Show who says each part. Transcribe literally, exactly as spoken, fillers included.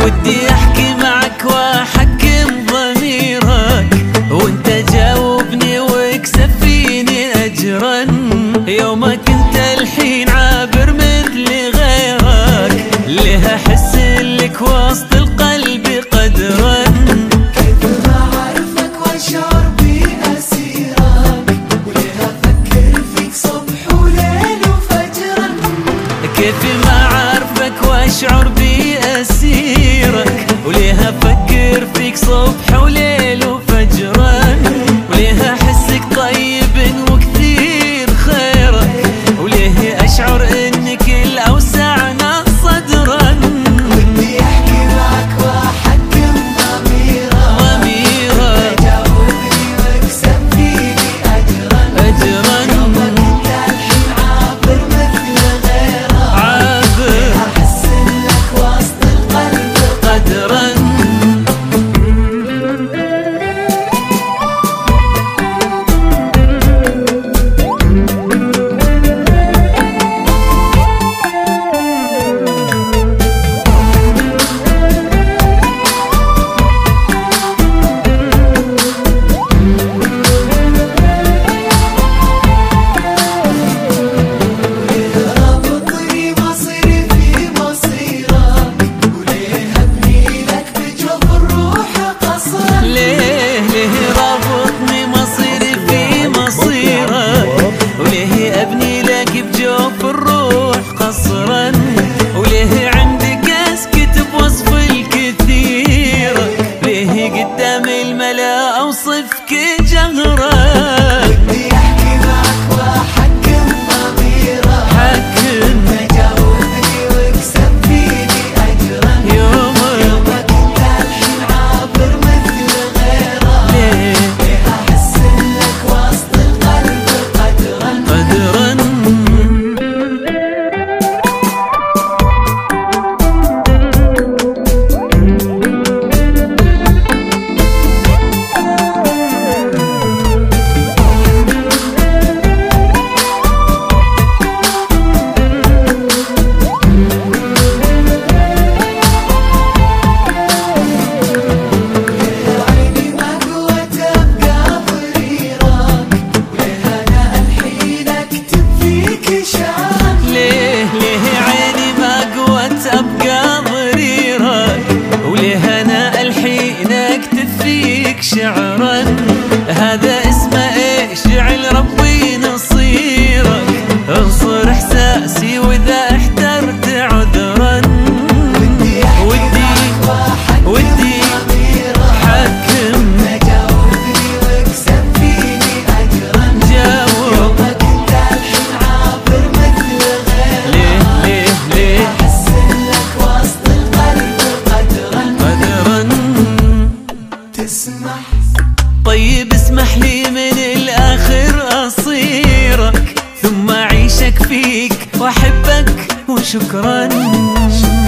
Speaker 1: ودي احكي معك واحكم ضميرك، وانت جاوبني واكسب فيني اجرا. يومك انت الحين عابر مثل غيرك، ليه احس لك وسط القلب قدرا.
Speaker 2: كيف ما اعرفك واشعر باسيرك، وليه افكر فيك صبح وليل وفجرا.
Speaker 1: كيف ما اعرفك واشعر باسيرك، وليه افكر فيك صبح وليل وفجرا. وليه احسك طيب وكثير خيرك، وليه اشعر انك الاوسعنا صدرا.
Speaker 2: ودي احكي معك واحكم ضميرك،
Speaker 1: ضميرك
Speaker 2: تجاوبني واكسب فيني اجرا.
Speaker 1: اجرا
Speaker 2: يومك انت الحين عابر مثل غيرك،
Speaker 1: عابر
Speaker 2: احسن لك وسط القلب
Speaker 1: قدرا.
Speaker 2: رابطني مصيري في مصيرك، وليه ابني لك بجوف الروح قصرا.
Speaker 1: ليه ليه رابطني مصيري في مصيرك، وليه ابني لك بجوف الروح قصرا. وليه عندك اسكت بوصف الكثيرك، ليه قدام الملا اوصفك جهرا.
Speaker 2: ودي احكي معك واحكم ضميرك،
Speaker 1: حكم
Speaker 2: تجاوبني واكسب فيني اجرا.
Speaker 1: يومك
Speaker 2: يومك انت الحين عابر مثل غيرك،
Speaker 1: ليه
Speaker 2: ليه احسن لك وسط القلب قدرا.
Speaker 1: قدرا.
Speaker 2: عيني ما قوة ابقى ضريرك، وليه انا الحين اكتب فيك شعر.
Speaker 1: ليه ليه عيني ما قوت ابقى ضريرك، وليه انا الحين اكتب فيك شعرا. هذا اسمه ايش جعل ربي نصيرك، انصر احساسي واذا احترت عذرا.
Speaker 2: ودي احكي
Speaker 1: ودي
Speaker 2: معك واحكم
Speaker 1: ودي
Speaker 2: ضميرك،
Speaker 1: حكم
Speaker 2: تجاوبني واكسب فيني اجرا.
Speaker 1: جاوب.
Speaker 2: يومك انت الحين عابر مثل غيرك،
Speaker 1: ليه ليه ليه
Speaker 2: احسن لك وسط القلب قدرا.
Speaker 1: قدرا.
Speaker 2: تسمح
Speaker 1: طيب اسمح لي من الاخر اصيرك، ثم اعيشك فيك واحبك وشكرا.